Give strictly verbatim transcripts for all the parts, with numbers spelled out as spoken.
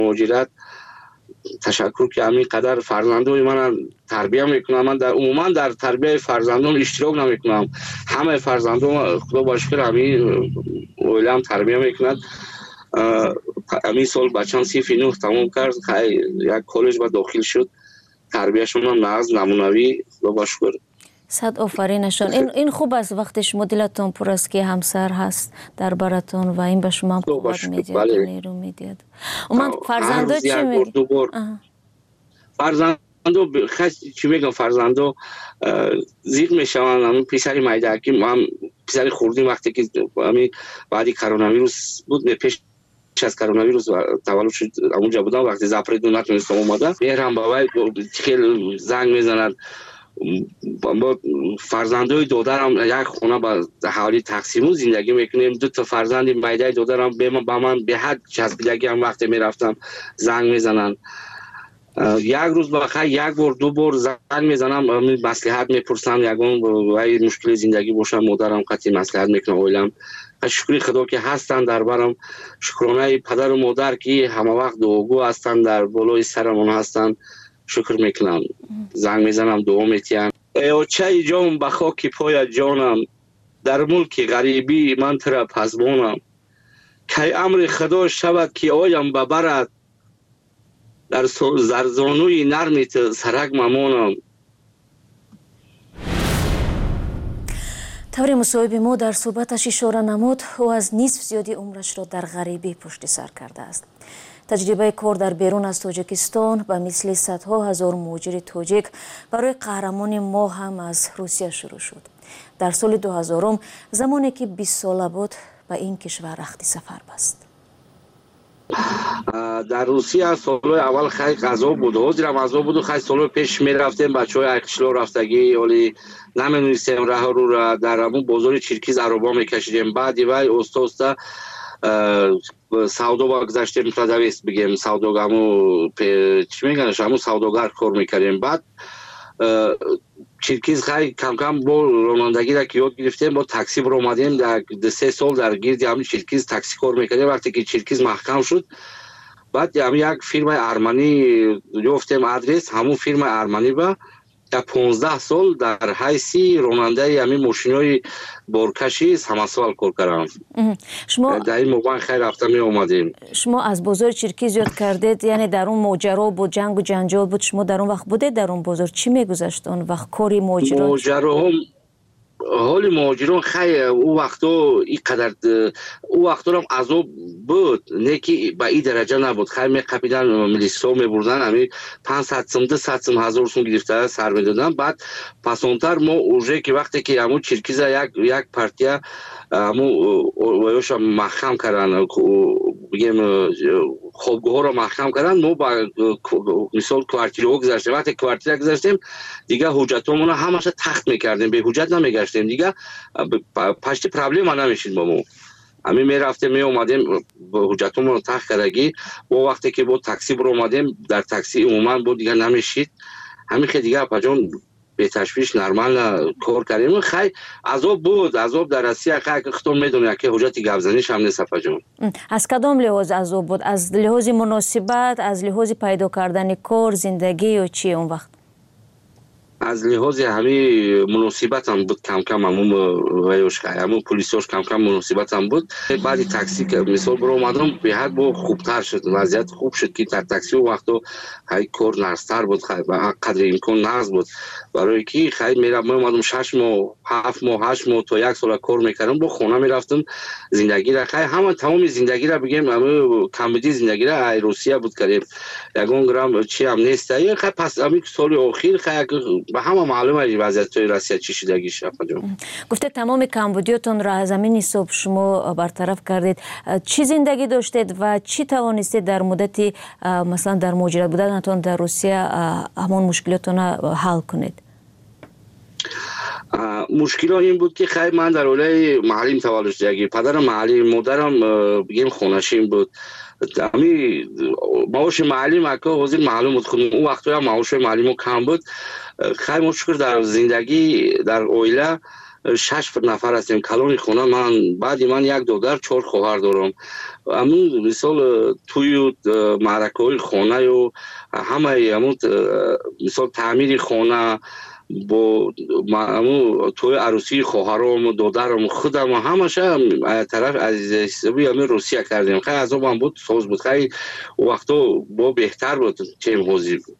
مهاجرت تشکر که همین قدر فرزندان من تربیت میکنم. من در عموما در تربیت فرزندان اشتراک نمیکنم. همه فرزندان خدا باشکر همین اولم تربیت میکنند. همین سال بچه‌م صف نه تمام کرد، یک کالج با داخل شد. تربیتشون هم ناز نمونوی خدا باشکر. صد آفرینشان. این این خوب است وقتی شما دلتون پر است که همسر هست در براتون و این به شما هم قوت میدید و نیرو میدید. و من فرزندا چی میگی؟ فرزندو خیلی چی میگم، فرزندو زیر میشوند. همین پسر مایدکی ما هم پسر خوردیم وقتی که همین بعدی کرونا ویروس بود، پیش از کرونا ویروس تولد شد اونجا بودم. وقتی زپری دو نتونستم اومدم میرم بابای خیلی زنگ میزنند. با فرزندای دادرم یک خونه با حوالی تقسیم زندگی میکنیم. دو تا فرزندی مایدای دادرم به من با من به حد چسبیدگی هم وقتی میرفتم زنگ میزنن. یک روز بخیر یک بار دو بار زنگ میزنم مصلحت میپرسم، یگان وای مشکل زندگی باشم مادرم قطعی مصلحت میکنم. اولم شکر خدا که هستن در برم، شکرانه پدر و مادر که همه وقت دعاگو هستن در بالای سرمون هستن، شکر میکنم. زنگ میزنم دعا میتیم. ای چای جان به خاک پای جانم، در ملک غریبی من ترا پزبانم. کی امر خدا شود که آیم ببرد، در زرزانوی نرمیت سرک ممانم. طور مصاحبه ما در صحبتش اشاره نمود او از نصف زیادی عمرش را در غریبی پشت سر کرده است. تجربه کار در بیرون از تاجیکستان به مثل صدها هزار مهاجر تاجیک برای قهرمان ما هم از روسیه شروع شد. در سال دو هزار زمانی که بیست ساله بود به این کشور رخت سفر بست. در روسیه سالهای اول خیلی غذا بود، حاضرم غذا بود و خیلی سالهای پیش می رفتیم بچه های اکشلا رفتگی ولی نمی‌دونستیم راه رو را در همون بازار چیرکیز عربا میکشیدیم. بعدی وای استا استا سودا با گذاشتیم تا دویست بگیم سودا همون چی میگنش همون سوداگر کار میکردیم. بعد چیرکیز خیلی کم کم با رانندگی را که یاد گرفتیم با تاکسی برو اومدیم. در سه سال در گیرد همین چیرکیز تاکسی کار میکردیم. وقتی که چیرکیز محکم شد بعد همین یک فیرم ارمنی گفتیم آدرس همون فیرم ارمنی با تا پانزده سال در حیثی راننده همین ماشینای بارکشی همسال کار کردم. شما در این موقع خیلی رفتم می اومدیم. شما از بازار چیرکیز یاد کردید، یعنی در اون ماجرا بود، جنگ و جنجال بود، شما در اون وقت بودید در اون بازار؟ چی میگذشت اون وقت کاری ماجرا؟ ماجرا هم حالی مهاجران خیلی او وقتا اینقدر او وقتا هم عذاب بود، نه که به این درجه نبود. خیلی میقپیدن ملیسا میبردن همین پانصد سوم ده صد سوم هزار سوم گرفته سر میدادن. بعد پسانتر ما اوجه که وقتی که همون چیرکیزه یک یک پارتیا همون وایوش محکم کردن بگیم خوابگاه ها رو محکم کردن، ما با مثال کوارتیرها گذاشتیم. وقتی کوارتیر گذاشتیم دیگه حجتامون همش تخت میکردیم، به حجت نمیگشتیم دیگه، پشت پرابلم ها نمیشید با ما. همین میرفتیم می اومدیم با حجتامون تخت کردگی. و وقتی که با تاکسی برو اومدیم در تاکسی عموما بود دیگه نمیشید. همین که دیگه پجان به تشویش نرمال کار کردیم. خیلی عذاب بود، عذاب در روسیه خیلی خودتون میدونید که حجت گوزنیش هم نیست پجان. از کدام لحاظ عذاب بود؟ از لحاظ مناسبت، از لحاظ پیدا کردن کار، زندگی و چی اون وقت؟ از لحاظ همین مناسبت هم بود، کم کم همون ویوش همون پلیساش کم کم مناسبت هم بود. بعدی تاکسی که مثال برو اومدم به حد با خوبتر شد، وضعیت خوب شد که در تاکسی و وقتا خیلی کار نرستر بود، خیلی قدر امکان نرز بود. برای که خیلی میرم من اومدم شش ماه هفت ماه هشت ماه تا یک سال کار میکردم، با خونه میرفتم زندگی را خیلی همه تمام زندگی را بگیم همه کمبودی زندگی را ای روسیه بود کردیم. یگان گرام چی هم نیست. خیلی پس همین سال اخیر خیلی به همه معلومه وضعیت توی روسیه چی شدگیش. گفته تمام کمبودیاتون را از همین حساب شما برطرف کردید. چی زندگی داشتید و چی توانستید در مدتی مثلا در مهاجرت بودنتون در روسیه همون مشکلاتون حل کنید؟ مشکل این بود که خیلی من در اولای محلیم تولد شدگی، پدرم محلی، مادرم بگیم خونشین بود. امی معاش محلی مکه حاضر معلوم بود خودم اون وقتا معاش محلی ما کم بود. خیلی مشکل در زندگی در اویله شش نفر هستیم کلان خونه. من بعد من یک دختر چهار خواهر دارم. همون مثال توی معرکه های خانه و همه همون مثال تعمیر خانه با همون توی عروسی خواهرام و دخترم خودم همش طرف از حسابی همین روسیه کردیم. خیلی از اون بود سوز بود. خیلی وقتا با بهتر بود چه حاضر بود.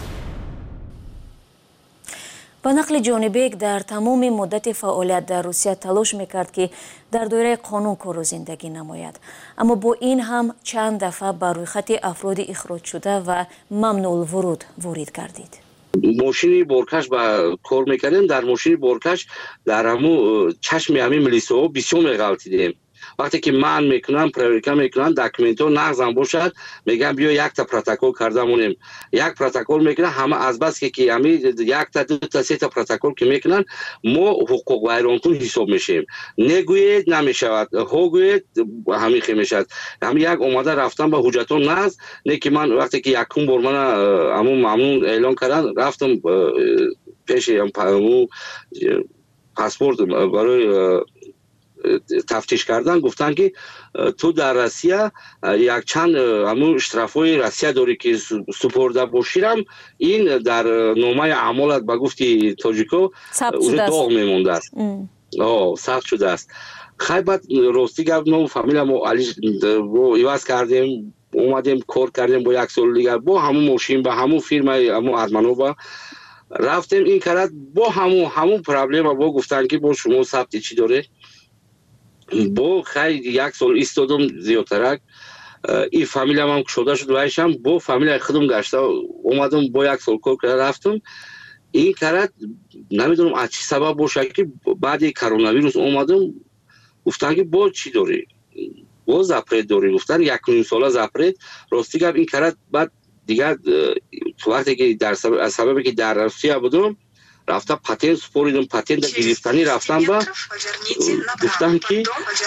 با نقل جانبیک در تمام مدت فعالیت در روسیه تلاش میکرد که در دایره قانون کار و زندگی نماید، اما با این هم چند دفعه بر روی خط افراد اخراج شده و ممنوع الورود وارد گردید. ماشینی بارکش با کار میکردیم. در ماشینی بارکش در همون چشم همین ملیسا بسیار میغلطیدیم. وقتی که من میکنم پروریکا میکنم داکومنتو نغزم باشد میگم بیا یک تا پروتکل کردمونیم. یک پروتکل میکنن همه از بس که که همین یک تا دو تا سه تا پروتکل که میکنن ما حقوق ویرانکن حساب میشیم. نگوید نمیشود، ها گوید همین خی میشد. همین یک اومده رفتم به حجتون ناز نه که من وقتی که یکم بار من همون ممنون اعلان کردن رفتم پیش همون پاسپورت برای تفتیش کردن. گفتن که تو در روسیه یک چند همون اشترافای روسیه داری که سپرده باشیرم این در نامه اعمالت به گفتی تاجیکو داغ میمونده است. آه ثبت شده است. خیلی بعد راستی گفت ما فامیل ما علی ایواز کردیم اومدیم کار کردیم با یک سال دیگر با همون ماشین با همون فیرم همون ادمانووا رفتیم این کرد با همون همون پرابلم با گفتن که با شما ثبت چی داره. با خیلی یک سال ایستادم زیادترک این فامیل هم شده شد وایشم با فامیل خودم گشته اومدم با یک سال کار کرده رفتم. این کرد نمیدونم از چی سبب باشه که بعد کرونا ویروس اومدم گفتن که با چی داری با زپرید داری. گفتن یک نیم ساله زپرید. راستی گفت این کرد بعد دیگر تو وقتی که در سبب از سببی که در روسیه بودم رفتم پاتنت سپوریدم. پاتنت گرفتنی رفتم با گفتن که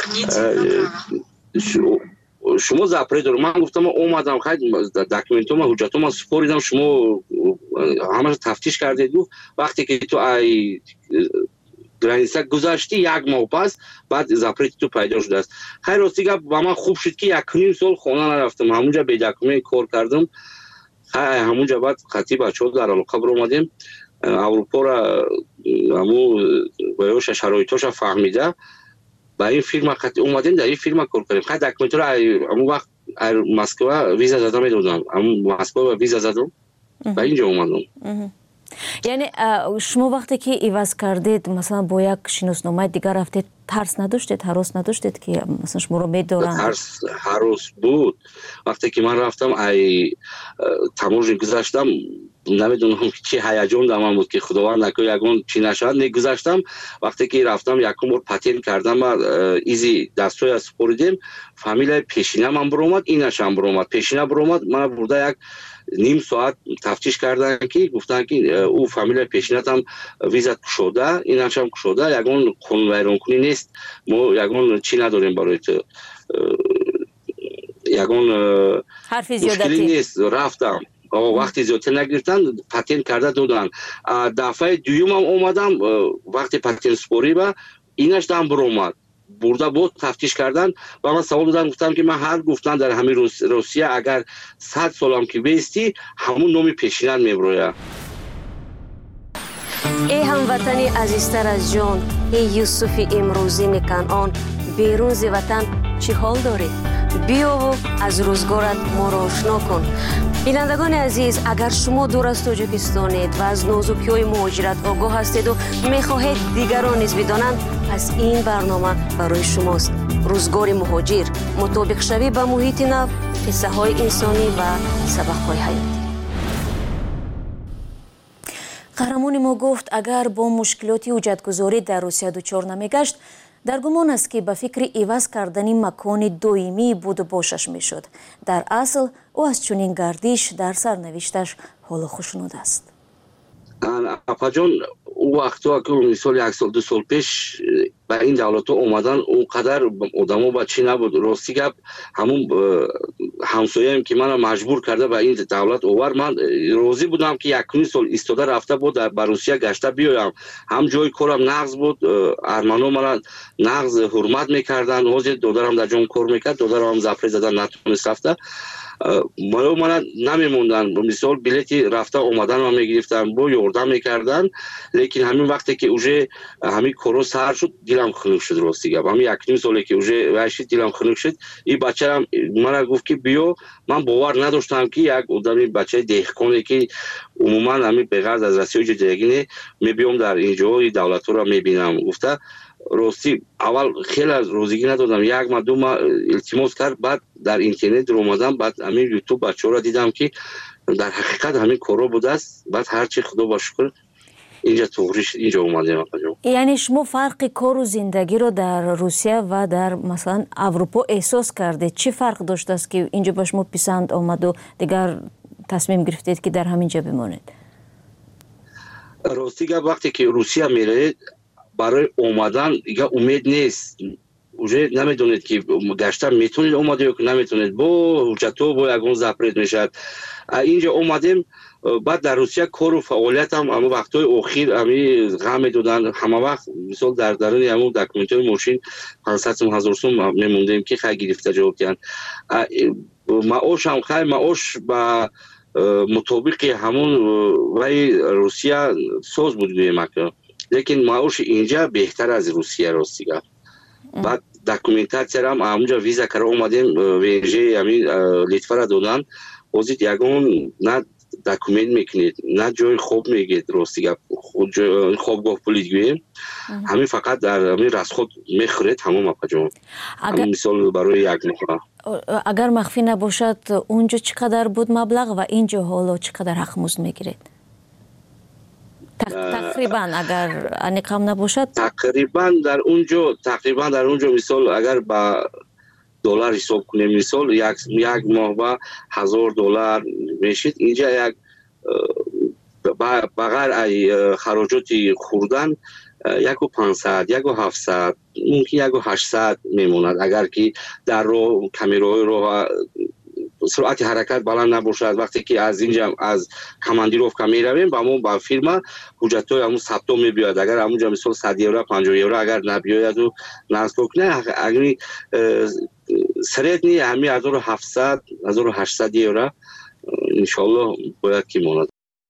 شما زپرید دارم. من گفتم اومدم خیلی داکومنتوم حجتوم سپوریدم شما همه تفتیش کردید. وقتی که تو ای گرانیسا گذاشتی یک ماه پس بعد زپرید تو پیدا شده است. خیلی راستی گفت با من خوب شد که یک نیم سال خونه نرفتم. همونجا به داکومنت کار کردم. همونجا بعد خطی بچه‌ها در علاقه بر اومدیم. اروپا را همون باید شرایطاش فهمیده با این فیلم خطی اومدیم در این فیلم کار کردیم. خیلی داکومنت را همون وقت مسکو ویزا زدم میدادم. همون مسکو ویزا زدم و اینجا اومدم. یعنی شما وقتی که ایواز کردید مثلا با یک شناسنامه دیگر رفتید ترس نداشتید؟ هراس نداشتید که مثلا شما رو میدارن؟ ترس هراس بود. وقتی که من رفتم ای تماشا گذاشتم نمیدونم چه هیجان در من بود که خداوند نکنه یگون چی نشد. نگذاشتم وقتی که رفتم یکم بار پاتین کردم و ایزی دستوی از سپوریدیم. فامیل پیشینه من برومد اینش هم برومد. پیشینه برومد من برده یک نیم ساعت تفتیش کردن که گفتن که او فامیل پیشینت هم ویزا کشوده اینش هم کشوده یگون خون ویران کنی نیست. ما یگون چی نداریم برای تو یگون حرفی زیادتی نیست. رفتم وقتی زیادتی نگرفتن پاتین کرده دادن. دفعه دویم هم اومدم وقتی پاتین سپوری با اینش دم برومد برده بود تفتیش کردن و من سوال دادم گفتم که من هر گفتن در همین روس روسیه اگر صد سالم که بیستی همون نومی پیشینن میبروید. ای هموطنی عزیزتر از جان، ای یوسف امروزین کنعان، بیرون ز وطن چی حال داری؟ بیا و از روزگارت ما را آشنا کن. بینندگان عزیز، اگر شما دور از تاجیکستانید و از نازکی‌های مهاجرت آگاه هستید و میخواهید دیگران نیز بدانند، پس این برنامه برای شماست. روزگار مهاجر، مطابق شوی به محیط نو، قصه های انسانی و سبق های حیاتی. قهرمان ما گفت اگر با مشکلاتی حجتگذاری در روسیه دچار نمیگشت در گمان است که به فکر عوض کردن مکان دائمی بود و باشش میشد. در اصل او از چنین گردش در سرنوشتش حال خوشنود است. اپا جان او وقتا که مثال یک سال دو سال پیش با این دولت اومدن اونقدر آدمو بچی نبود. راستی گپ همون همسایه‌ام که منو مجبور کرده به این دولت اوور، من راضی بودم که یک سال ایستاده رفته بود در روسیه گشته بیایم. هم جای کارم نقض بود، ارمنو مرا نقض حرمت میکردن، حاضر دادرم در جون کار میکرد، دادرم زفره زدن نتونست رفته، منو منو نمیموندن. مثال بلیتی رفته اومدن ما میگرفتن با یاردم میکردن، لیکن همین وقتی که اوجه همین کورو سر شد دلم خنک شد. راستی گپ همین یک نیم سالی که اوجه واشی دلم خنک شد. این بچه‌ام منو گفت که بیا، من باور نداشتم که یک آدمی بچه دهقانی که عموما همین بغرض از روسیه جدیگینه میبیام در اینجا این دولت رو میبینم. گفته راستی اول خیلی از روزگی ندادم، یک ما دو ما التماس کرد، بعد در اینترنت رو اومدم، بعد همین یوتیوب بچه‌ها را دیدم که در حقیقت همین کارا بوده است. بعد هرچی خدا با شکر اینجا توریش اینجا اومدیم. یعنی شما فرق کار و زندگی رو در روسیه و در مثلا اروپا احساس کردید؟ چی فرق داشته است که اینجا به شما پسند آمد و دیگر تصمیم گرفتید که در همینجا بمانید؟ راستی که وقتی که روسیه میره برای اومدن دیگه امید نیست. اوجه نمیدونید که گشتن میتونید اومده یا که نمیتونید، با حجتو با یگون زپرید میشد. اینجا اومدیم، بعد در روسیه کار و فعالیت هم اما وقتای اخیر همی غم میدادن همه وقت. مثال در درون همون دکومنت‌های ماشین پانصد هزار سوم میموندیم که خیلی گرفته جواب کردن. معاش هم خیلی معاش با مطابق همون وای روسیه سوز بود گویم که، لیکن معاش اینجا بهتر از روسیه. راستی گفت بعد دکومنتاسیا هم همونجا ویزا کرده اومدیم، ویژه همین لیتوا را دادن، وزید یگون نه دکومنت میکنید نه جای خوب میگید. راستی گفت خوابگاه پولید گویم همین فقط در همین رسخود میخورید همون مپجون. همین مثال برای یک ماه. اگر مخفی نباشد اونجا چقدر بود مبلغ و اینجا حالا چقدر حق مزد میگیرید؟ تقریبا اگر انکام نباشد تقریبا در اونجا تقریبا در اونجا مثال اگر با دلار حساب کنیم، مثال یک یک ماه با هزار دلار میشید. اینجا یک بغیر ای خراجات خوردن یک و پانصد یک و هفتصد ممکن یک و هشتصد میموند. اگر که در رو کمیرای رو سرعت حرکت بلند نباشد، وقتی که از اینجا از کماندیروفکا میرویم با همون با فیرما حجتای همون ثبت میبیاد. اگر همونجا مثلا صد یورو پنجاه یورو اگر نبیاید و نصب کنه، اگر سریعت نی همین هزار و هفتصد هزار و هشتصد یورو انشالله باید که ماند.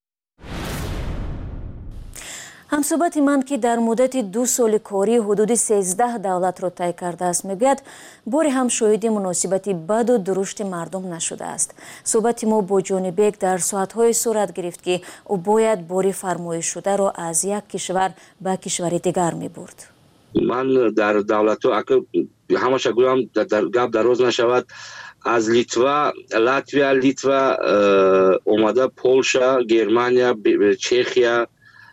همصحبت من که در مدت دو سال کاری حدود سیزده دولت را طی کرده است میگوید باری هم شاهد مناسبت بد و درشت مردم نشده است. صحبت ما با جان بیگ در ساعتهای صورت گرفت که او باید باری فرمایش شده را از یک کشور به کشور دیگر می برد. من در دولت ها همش گویم در گپ دراز نشود، از لیتوا، لاتویا، لیتوا اومده، پولشا، گرمانیا، چخیا،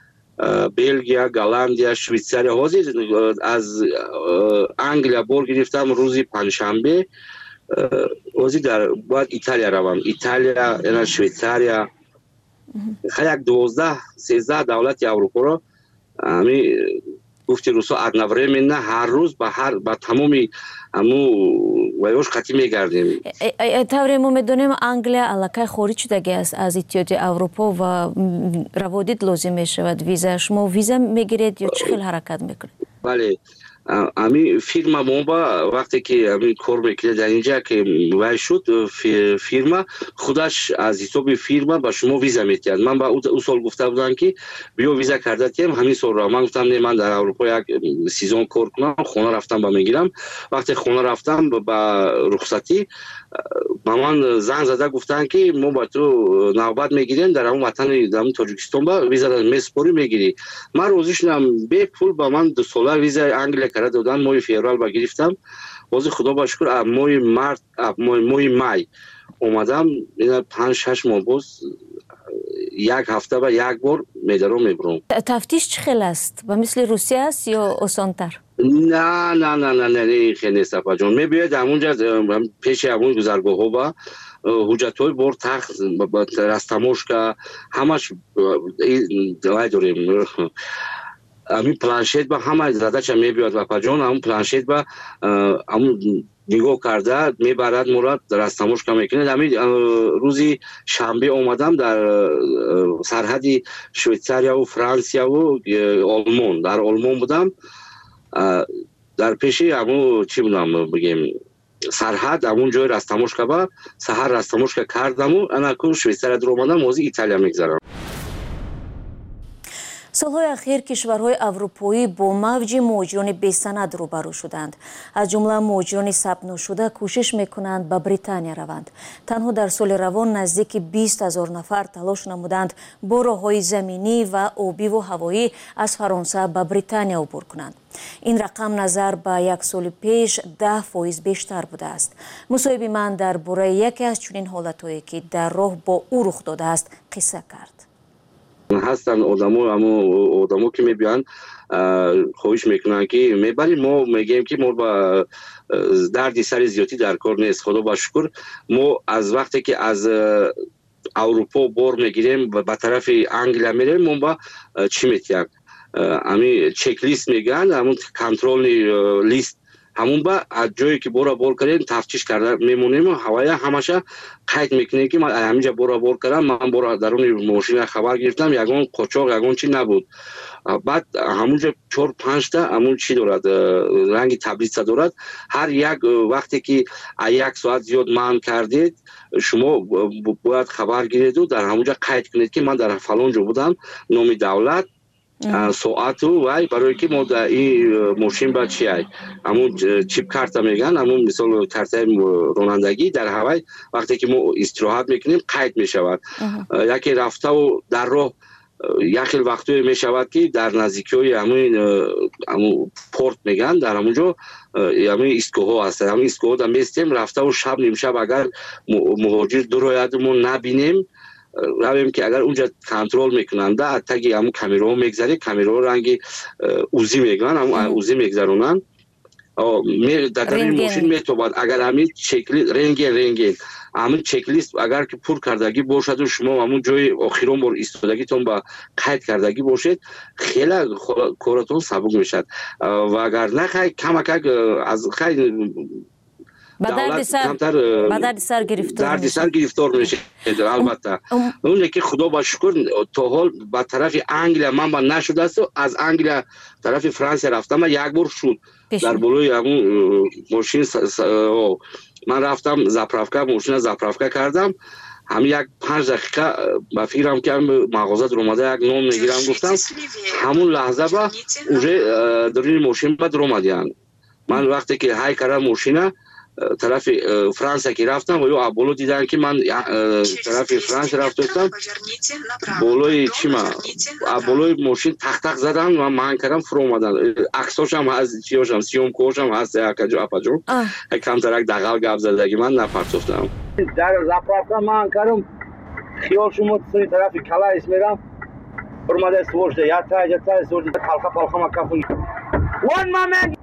بلژیا، گالندیا، شویتساریا، حاضر از انگلیا بار گرفتم روزی پنجشنبه، حاضر در باید ایتالیا روم، ایتالیا، اینا شویتساریا، خیلی یک دوازده سیزده دولت اروپا را همی گفتی روسا ادنوره من نه هر روز با هر با تمامی همو ویوش قطعی میگردیم. طوری ما میدونیم انگلیا علاقه خارج شدگی است از اتحادیه اروپا و روادید لازم میشود ویزا. شما ویزا میگیرید یا چه خیلی حرکت میکنید؟ بله، امی فیرما بومبا وقتی که امی کار میکنه در اینجا که وای شد فیرما خودش از حساب فیرما با شما ویزا میتید. من با او سال گفته بودم که بیا ویزا کرده تیم همین سال را من گفتم نه من در اروپا یک سیزن کار کنم، خونه رفتم با میگیرم. وقتی خونه رفتم با رخصتی با من زنگ زده گفتن که ما با تو نوبت میگیریم در اون وطن در تاجیکستان با ویزا میسپوری میگیری. من روزیشم به پول با من دو ساله ویزا انگلیس کرده دادن. ماه فوریه با گرفتم، باز خدا با شکر ماه مارت ماه مای اومدم. اینا پنج شش ماه باز یک هفته و یک بار میدارم میبرم. تفتیش چه خیلی است؟ و مثل روسیه است یا آسان‌تر؟ نه نه نه نه نه خیلی نیست اپا جان. میباید همونجا پیش همون گذرگاه ها با حجت های بار تخت رستموش که همش دلای داریم. همین پلانشت با همه زدهش میبیاد و پجان همون پلانشت با همون نگاه کرده میبرد مراد رستموش که میکنه. همین روزی شنبه اومدم در سرحد شویتریا و فرانسیا و آلمان، در آلمان بودم، در پیشی همون چی بودم بگیم سرحد همون جای رستموشکا با سحر رستموشکا کردم و انا کو شویتریا در اومدم موزی ایتالیا میگذرم. солҳои ахир кишварҳои аврупоӣ бо мавҷи муҳоҷирони бесанад рӯбарӯ шуданд. аз ҷумла муҳоҷирони сабтношуда кӯшиш мекунанд ба британия раванд. танҳо дар соли равон наздики бист ҳазор нафар талош намуданд бо роҳҳои заминӣ ва обиву ҳавоӣ аз фаронса ба британия убур кунанд. ин рақам назар ба як соли пеш даҳ фоиз бештар будааст. мусоҳиби ман дар бораи яке аз чунин ҳолатҳое ки дар роҳ бо ӯ рух додааст қисса кард. هستن آدمو اما آدمو که میبیان خواهش میکنن که میبریم، ما میگیم که ما با دردی سر زیادی در کار نیست. خدا با شکر ما از وقتی که از اروپا بار میگیریم و به طرف انگلیا میریم ما با چی میتیم همین چک لیست میگن، همون کنترل لیست همون با از جایی که بورا بور کردیم تفتیش کرده میمونیم و هوایی همشه قید میکنه که من همینجا بورا بور کردم، من بورا درون ماشین خبر گرفتم یگان قاچاق یگان چی نبود. بعد همونجا چهار پنج تا همون چی دارد رنگ تبلیغ دارد، هر یک وقتی که یک ساعت زیاد من کردید شما باید خبر گیرید و در همونجا قید کنید که من در فلان جا بودم، نام دولت ساعت و وای برای که ما در این ماشین با چی های همون چیپ کارت میگن، همون مثال کارت رانندگی در هوای وقتی که ما استراحت میکنیم قید میشود. یکی رفته و در راه یکی وقتی میشود که در نزدیکی همون همون پورت میگن، در همونجا همون ایستگاه هست، همون ایستگاه در میستیم رفته و شب نیم شب اگر مهاجر درویدمون نبینیم رویم که اگر اونجا کنترل میکنند تگی همون کامیرا میگذاره، کامیرا رنگی اوزی میگن، همون اوزی میگذارونن در درین ماشین میتوباد اگر همین چکلی رنگین رنگین همون چک لیست اگر که پر کردگی باشد و شما همون جای آخرون بار ایستادگیتون با قید کردگی باشید خیلی کارتون سبک میشد و اگر نه خیلی کم کم از خیلی با درد سر گرفتار سر گرفتار میشه. البته اون که خدا با شکر تا حال با طرف انگلیا من با نشده است و از انگلیا طرف فرانسه رفتم و یک بار شد در بالای همون ماشین من رفتم زاپراوکا ماشین زاپراوکا کردم، همین یک پنج دقیقه با فکرم که مغازه در اومده یک نام میگیرم گفتم همون لحظه با اونجا در این ماشین با در اومدیان. من وقتی که های کردم ماشینه طرف فرانسه که رفتم و یا بالا دیدن که من طرف فرانسه رفتم بالای چی ما بالای ماشین تق تق زدن و من کردم فرو اومدن. عکساش هم از چیاشم سیوم کوشم هست یک جا اپاجو کم ترک دغل گپ زدگی من نپرتفتم در زاپراوکا من کردم خیال شما سوی طرف کلاس میرم اومده سوژده یا تا یا تا سوژده پالخا پالخا ما کافون one moment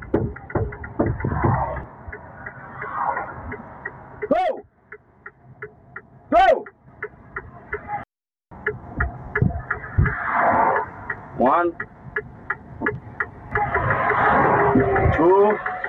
go go one two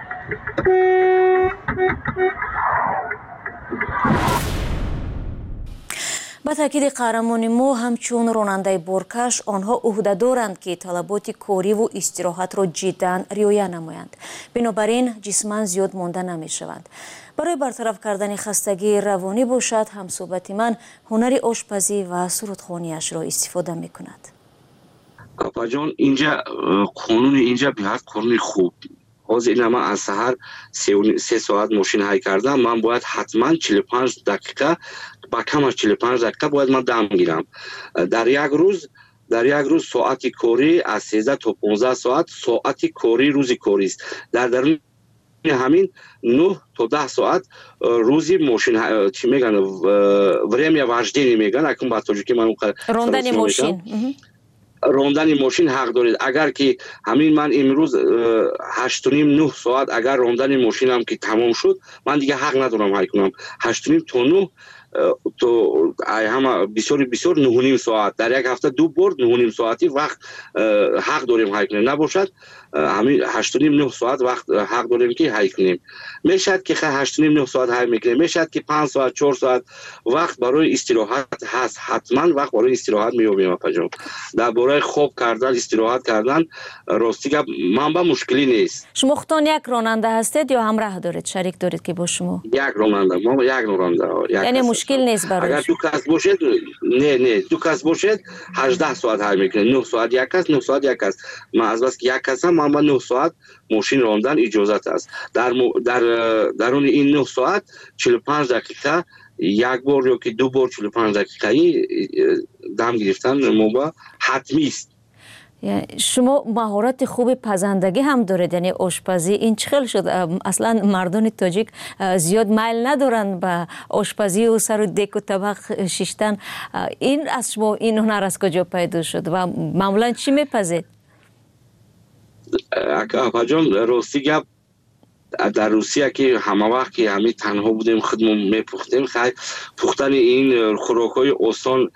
ба таъкиди қаҳрамони мо ҳамчун ронандаи боркаш онҳо ӯҳдадоранд ки талаботи кориву истироҳатро ҷиддан риоя намоянд. бинобар ин ҷисман зиёд монда намешаванд. барои бартараф кардани хастагии равонӣ бошад ҳамсӯҳбати ман ҳунари ошпазӣ ва сурудхониашро истифода мекунад. апаҷон инҷа қонуни инҷа биҳад қонуни хуб. ҳозир ина ман аз саҳар се соат мошин ҳай кардам, ман бояд ҳатман чилу панҷ дақиқа ба камаш чилу панҷ дақиқа бояд ман дам гирам. дар як рӯз дар як рӯз соати корӣ аз сездаҳ то понздаҳ соат соати корӣ рӯзи корист. дар даруни ҳамин нӯҳ то даҳ соат рӯзи мошин чӣ мегӯянд время вождение мегӯянд. акун ба тоҷикӣ ман рондани мошин рондани мошин ҳақ доред. агар ки ҳамин ман имрӯз ҳашту ним нӯҳ соат агар рондани мошинам ки тамом шуд ман дига ҳақ надорам ҳай кунам. ҳашту ним то нӯҳ то هم بسیار بسیار نه و نیم ساعت در یک هفته دو بار نه و نیم ساعتی وقت حق داریم حق کنیم، نباشد همین هشت و نیم نه ساعت وقت حق داریم که حق کنیم. میشد که هشت و نیم نه ساعت حق میکنیم، میشد که پنج ساعت چهار ساعت وقت برای استراحت هست، حتما وقت برای استراحت میابیم. اپا در برای خوب کردن استراحت کردن راستی گپ منبع مشکلی نیست. شما خودتان یک راننده هستید یا همراه دارید، شریک دارید که با شما؟ یک راننده، ما یک راننده. یعنی مشکل نیست برای اگر دو کس باشد نه نه دو کس باشد هجده ساعت حل میکنه، نه ساعت یک کس، نه ساعت یک کس. من از بس که یک کس هم من نه ساعت ماشین راندن اجازت است. در در درون این نه ساعت چهل و پنج دقیقه یک بار یا که دو بار چهل و پنج دقیقه‌ای دم گرفتن موبا حتمی است. شما مهارت خوب پزندگی هم دارید، یعنی آشپزی این چخل شد؟ اصلا مردان تاجیک زیاد میل ندارن به آشپزی و سر و دک و طبق شیشتن. این از شما این هنر از کجا پیدا شد و معمولا چی میپزید؟ اکا جان راستی گپ در روسیه که همه وقت که همه تنها بودیم خودمون میپختیم، خیلی پختن این خوراکای آسان،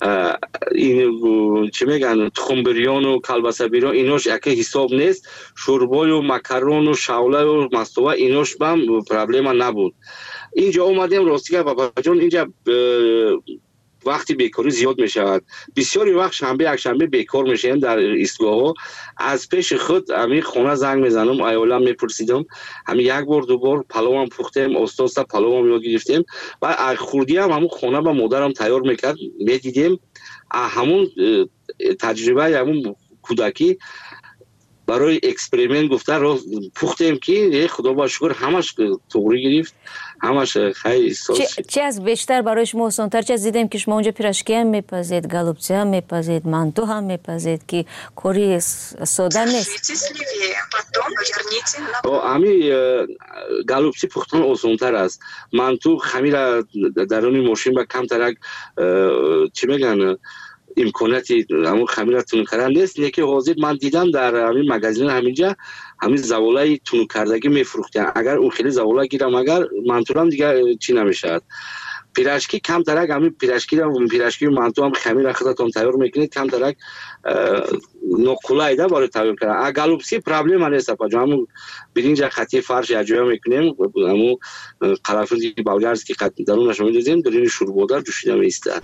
این چی میگن تخم بریان و کلبسه بریان ایناش اگه حساب نیست. شوربای و مکرون و شوله و مستوه ایناش بهم پرابلم نبود. اینجا اومدیم راستی که بابا جان اینجا وقتی بیکاری زیاد می شود، بسیاری وقت شنبه یک شنبه بیکار میشیم در ایستگاه ها. از پیش خود همین خونه زنگ میزنم، ایالم میپرسیدم، همین یک بار دو بار پلو هم پختیم، استاد پلو هم یاد گرفتیم و خوردی هم همون خونه با مادرم تیار میکرد میدیدیم. همون تجربه همون کودکی برای اکسپریمنت گفته رو پختیم که خدا با شکر همش توری گرفت، همش خیلی ساز. چی از بیشتر برای شما آسان‌تر؟ چه از دیدیم که شما اونجا پیراشکی هم میپزید، گالوبچی هم میپزید، مانتو هم میپزید که کاری ساده نیست. امی گالوبچی پختن آسان‌تر است. مانتو خمیر درون ماشین با کم ترک چی میگن امکاناتی همون خمیر تون کردن نیست. یکی حاضر من دیدم در همین مغازین همینجا همین زوالای تون کردگی میفروختن. اگر اون خیلی زوالا گیرم اگر منطورم دیگه چی نمیشد. پیراشکی کم ترک همین پیراشکی رو پیراشکی منطور هم خمیر خودتون تیار میکنید کم ترک نوکولای ده برای تیار کردن. گالوبچی پرابلم نیست اپا جان. همون برنج خطی فرش اجرا میکنیم، همون قرنفل بلغارس که درونش میذاریم درین شوربادر جوشیده میسته.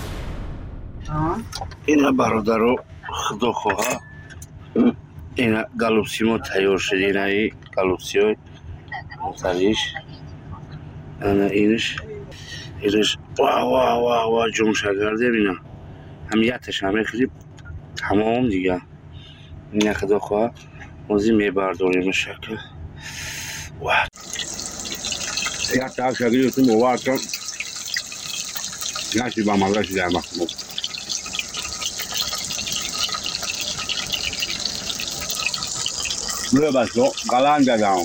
اینا برادرو خدا خواه اینا گالوبچی ما تیار شد. اینا ای گالوبچی های مختلف اینا اینش اینش واه واه واه واه جمشه کردیم. اینا همیتش همه خیلی تمام دیگه. اینا خدا خواه موزی میبرداریم شکل واه یک تا شکلی تو موارد کن نشی با مالاشی در مخموم روی بسو قلن دادم.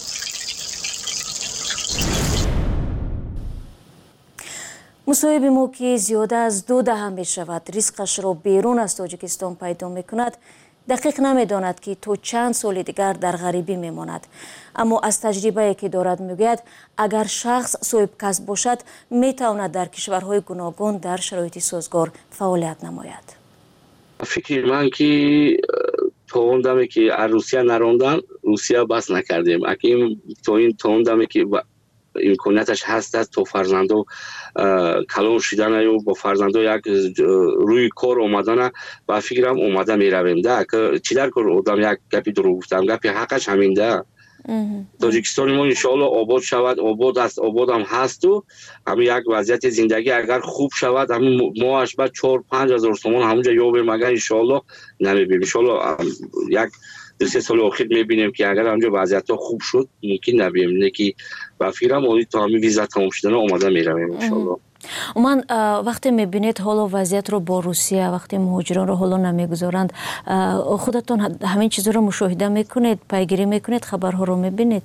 مصاحب ما که زیاده از دو دهه می شود ریسکش را بیرون از تاجیکستان پیدا می کند، دقیق نمی داند که تو چند سال دیگر در غریبی می ماند. اما از تجربه که دارد می گوید اگر شخص صاحب کسب باشد می تواند در کشورهای گوناگون در شرایط سازگار فعالیت نماید. فکر من که تا اون دمی که روسیه نراندن روسیه بس نکردیم. اگه تا این تا اون دمی که امکانیتش هست است تو فرزندو کلان شدن یا با فرزندو یک روی کار اومدن با فکرم اومده میرویم ده که چی در کار آدم یک گپی درو گفتم گپی حقش همین ده. تاجیکستان ما انشاءالله آباد شود، آباد است، آباد هم هست و همین یک وضعیت زندگی اگر خوب شود همین ماهش بعد چهار پنج هزار تومان همونجا یابیم اگر انشاءالله نمیبینیم. انشاءالله یک دو سه سال آخر میبینیم که اگر همونجا وضعیت ها خوب شد ممکن نبینیم. نه که با فکرم آدی تا همین ویزا تمام شدن اومده میرویم انشاءالله. من وقتی میبینید حالا وضعیت رو با روسیه وقتی مهاجران رو حالا نمیگذارند خودتون همین چیزا رو مشاهده میکنید، پیگیری میکنید، خبرها رو میبینید؟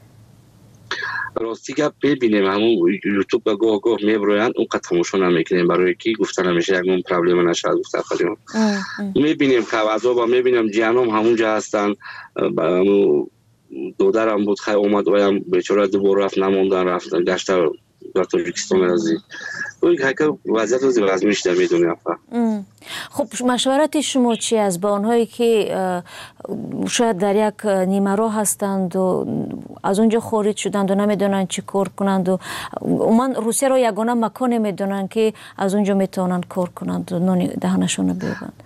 راستی گپ ببینیم همون یوتیوب با گاه گاه میبروین اونقدر تماشا نمیکنیم برای کی گفتن همیشه یکمون پرابلم نشه گفت خودمون میبینیم خبرها با میبینم جانم همونجا هستن. دودرم بود خیلی اومد و بیچاره دوباره رفت نموندن رفتن گشت در تاجیکستان رازی اون که وضعیت روزی وزمیش در میدونه افا. خب مشورت شما چی است با آنهایی که شاید در یک نیمه راه هستند و از اونجا خارج شدند و نمیدونن چی کار کنند و من روسیه را یگانه مکان میدونن که از اونجا میتونن کار کنند و نان دهنشون بیابند؟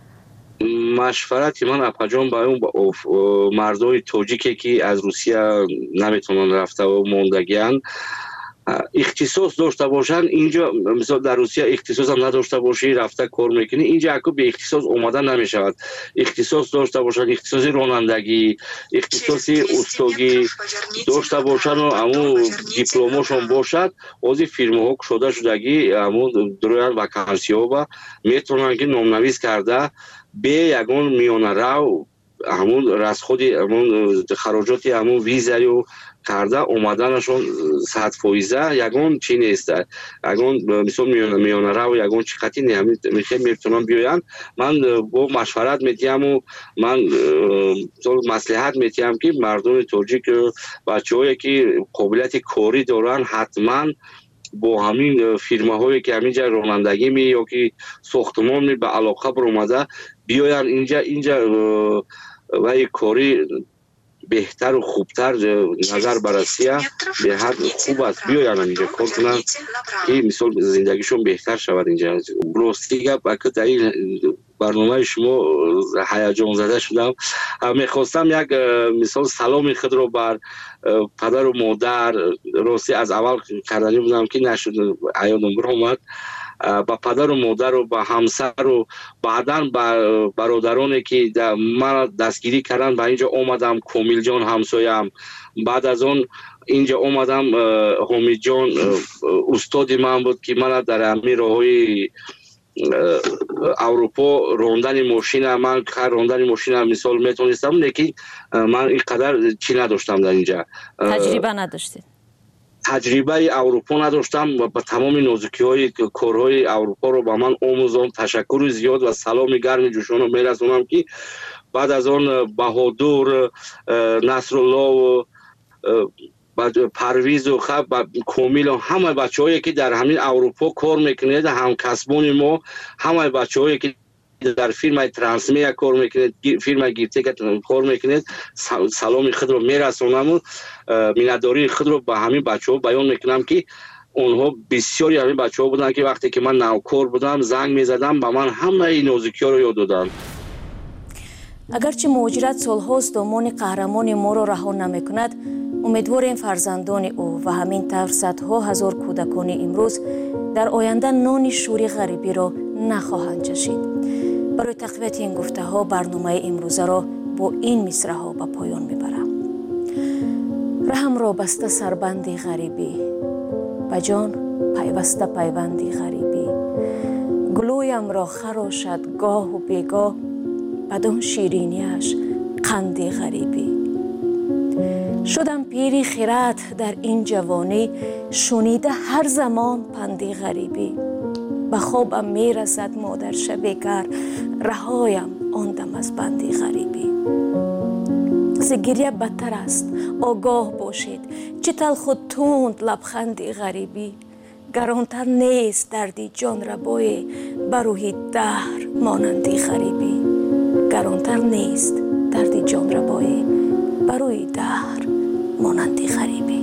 مشورت من اپاجان با اون با مردای تاجیکی که از روسیه نمیتونن رفته و موندگیان اختصاص داشته باشن اینجا، مثلا در روسیه اختصاص هم نداشته باشی رفته کار میکنی اینجا اکو به اختصاص اومدن نمیشود. اختصاص داشته باشن، اختصاص رانندگی، اختصاص استاگی داشته باشن و همون دیپلمشون باشد از فیرما ها شده شدگی همون درویان وکانسی ها با میتونن که نامنویس کرده به یگان میانه رو همون رسخود همون خراجاتی همون ویزایی و کرده اومدنشون صد فایزه یگان چی نیست یگان مثلا میانه میانه رو یگان چی خطی نه میخوام میتونم بیایم. من با مشورت میتیم و من مصلحت میتیم که مردم تاجیک بچه‌هایی که قابلیت کاری دارن حتما با همین فیرما هایی که همینجا رانندگی می یا که ساختمان می به علاقه برآمده بیاین اینجا اینجا و یک کاری بهتر و خوبتر نظر بررسیه به حد خوب است بیاین اینجا کار کنن که مثال زندگیشون بهتر شود. اینجا راستی گپ در این برنامه شما هیجان زده شدم. میخواستم یک مثال سلام خود رو بر پدر و مادر راستی از اول کردنی بودم که نشد عیادم برآمد با پدر و مادر و با همسر و بعداً با برادرانی که من دستگیری کردن به اینجا اومدم. کمیل جان همسایم بعد از اون اینجا اومدم. حمید جان استاد من بود که من در همین راههای اروپا راندن ماشین من که راندن ماشین مثال میتونستم لیکن من اینقدر چی نداشتم در اینجا تجربه نداشتید تجربه اروپا نداشتم و با تمام نازکی های کارهای اروپا رو با من آموزان تشکر زیاد و سلام گرم جوشان رو میرسونم که بعد از آن بهادر نصرالله و پرویز و خب کمیل و همه بچه هایی که در همین اروپا کار میکنید هم کسبون ما همه بچه هایی که در فیلم ترانسمیا کار میکنید فیلم گیرته که کار میکنید سلام خود رو میرسونم و مینداری خود رو به همین بچه ها بیان میکنم که اونها بسیاری همین بچه ها بودن که وقتی که من نوکار بودم زنگ میزدم به من همه این نازکی ها رو یاد دادن. اگرچه مهاجرت سالهاست دامان قهرمان ما را رها نمیکند، امیدواریم فرزندان او و همین طور صدها هزار کودکان امروز در آینده نان شوری غریبی را نخواهند چشید. برای تقویت این گفته ها برنامه امروزه را با این مصرع ها به پایان میبرم. رحم را بسته سربندی غریبی، به جان پیوسته پیوندی غریبی. گلویم را خراشد گاه و بیگاه، بدان شیرینیش قندی غریبی. شدم پیری خیرت در این جوانی، شنیده هر زمان پندی غریبی. به خوابم میرسد مادر شبیگر، رهایم آندم از بندی غریبی. ز گریه بدتر است آگاه باشید، چه تلخ و تند لبخندی غریبی. گرانتر نیست دردی جان ربای، بروی دهر مانندی غریبی. گرانتر نیست دردی جان ربای، بروی دهر مانندی غریبی.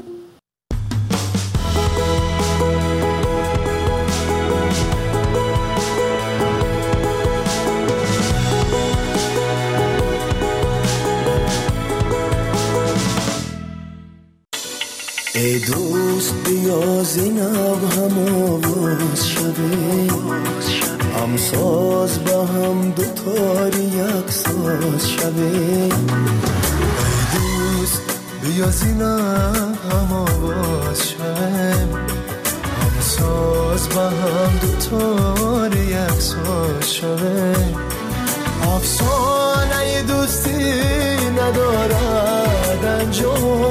ای دوست بیا زینب هم آواز شده، هم ساز با هم دوتاری یک ساز شده. ای دوست بیا زینب هم آواز شده، هم ساز با هم دوتاری یک ساز شده. افسانه دوستی ندارد انجام،